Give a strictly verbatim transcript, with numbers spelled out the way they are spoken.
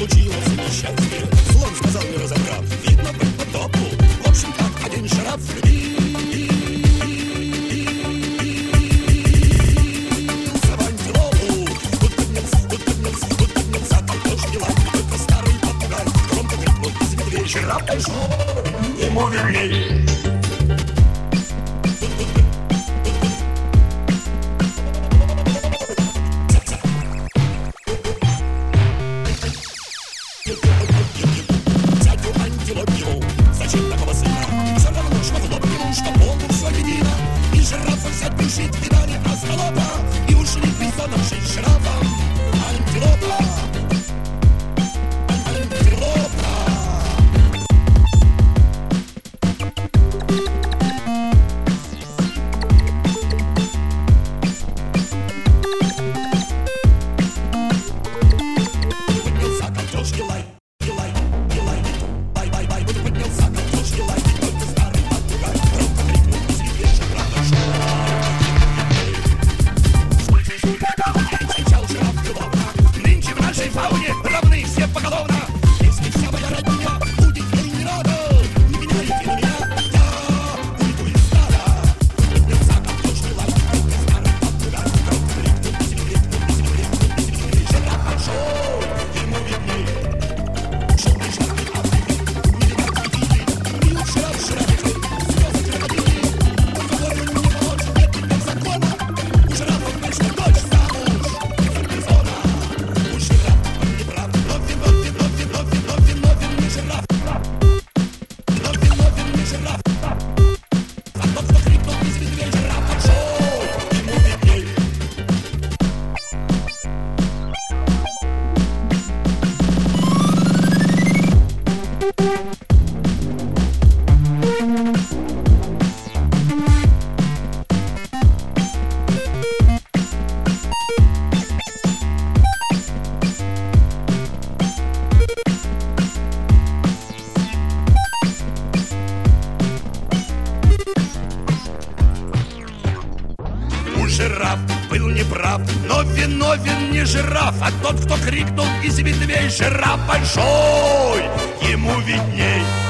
случилось несчастье. Слон сказал, не разобрав, видно быть потопу. В общем так, один жираф влюбился в антилопу. Тут поднялся, тут поднялся, тут поднялся картошки лап. Только старый попугай громко крикнул из ветвей: жираф пошел, ему верней. Зачем такого сына? Все равно ж могло бы ему, что полу все едино. И жирафа взять бежит, и дали остолопа. И ушли бизоном жить с жирафом. Антилопа, антилопа. Поднялся картошки лай. Равны все поголовно. Если вся моя родня будет ей не рада, не меняет и на меня, я уйду из стада. Поднялся картошки лай, старый попугай громко крикнул: крикнул, крикнул, крикнул. Жираф пошел, ему видней. Шел и жираф и Африки, не видать видели. Пьют жираф жирафы, слезы крокодилы. Только волю не моложе, нет теперь закона. У жирафов вечно дочь замуж за бизона. У жирафа Жираф был неправ, но виновен не жираф, а тот, кто крикнул из ветвей: жираф большой, ему видней.